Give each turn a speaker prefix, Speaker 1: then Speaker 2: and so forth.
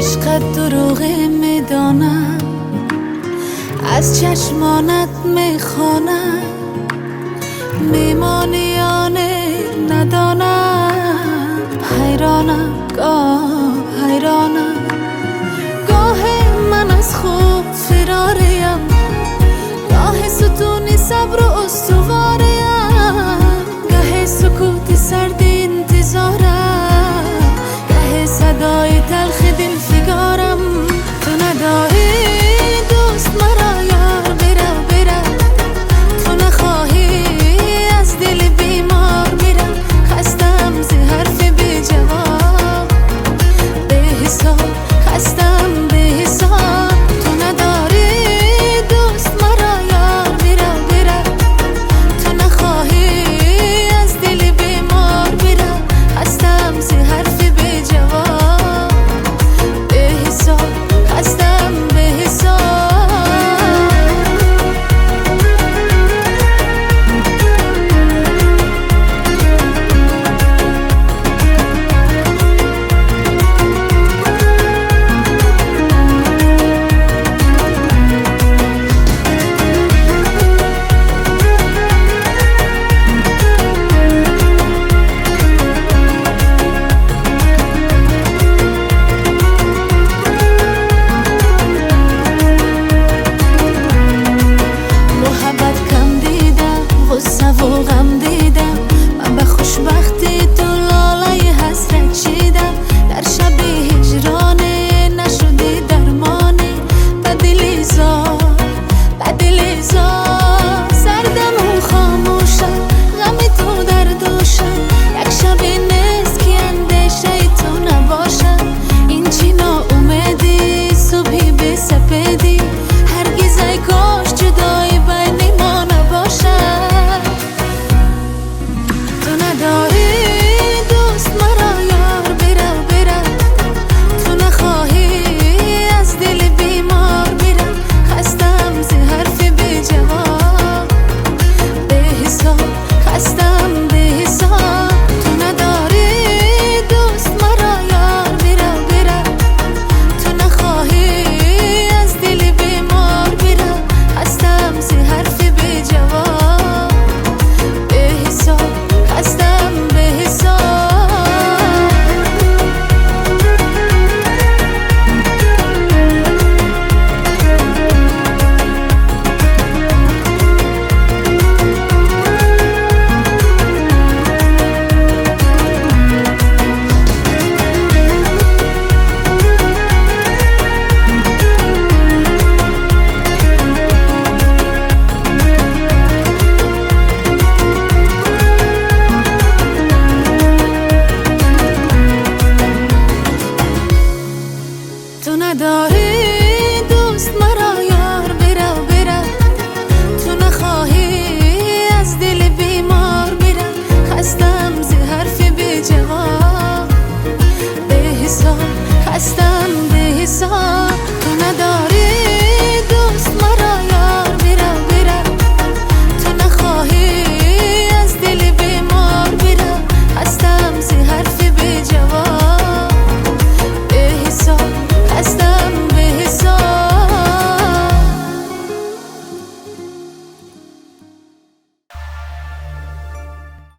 Speaker 1: عشقت دروغه میدانم، از چشمانت میخوانم، میمانیانه ندانم. حیرانم حیرانم، گاه من از خود فراریم، گاه ستونی صبر و استواریم، گاه سکوت سرد انتظارم، گاه صدای تلخ دل فگارم. تو نداری دوست مرا یار، بره تو نخواهی از دل بیمار میرم. خستم ز حرف بی جواب، به حساب خستم به حساب. تو نداری دوست مرا یار، بره تو نخواهی از دل بیمار میرم. خستم ز حرف بی جواب، به حساب خستم به حساب. تو نداری دوست مرا یار، بره تو نخواهی از دل بیمار میرم. خستم ز حرف بی جواب، به حساب خستم به حساب. تو نداری